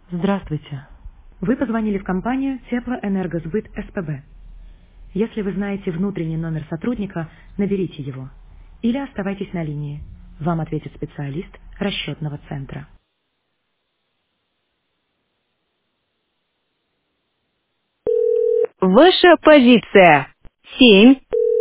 Здравствуйте. Вы позвонили в компанию Теплоэнергосбыт СПБ. Если вы знаете внутренний номер сотрудника, наберите его. Или оставайтесь на линии. Вам ответит специалист расчетного центра. Ваша позиция. 7.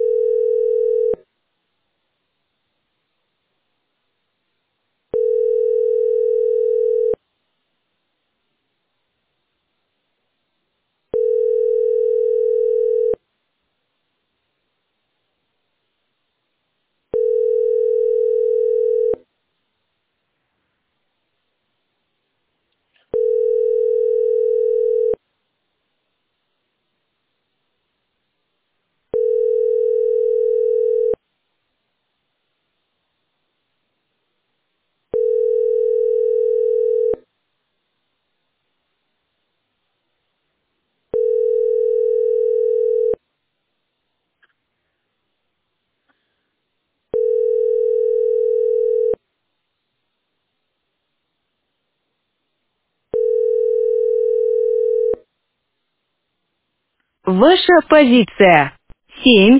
Ваша позиция. 7.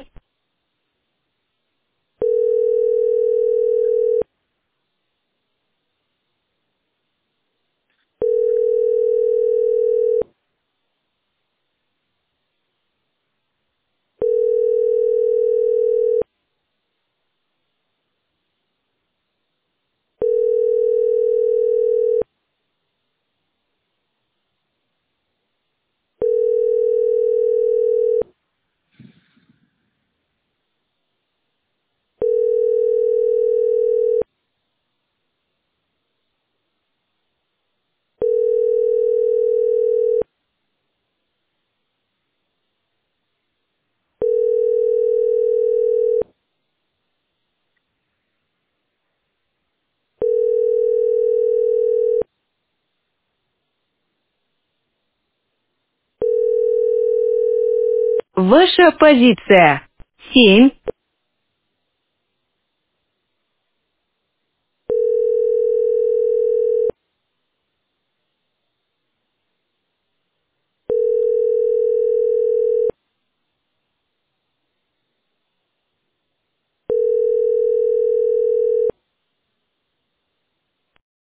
Ваша позиция. 7.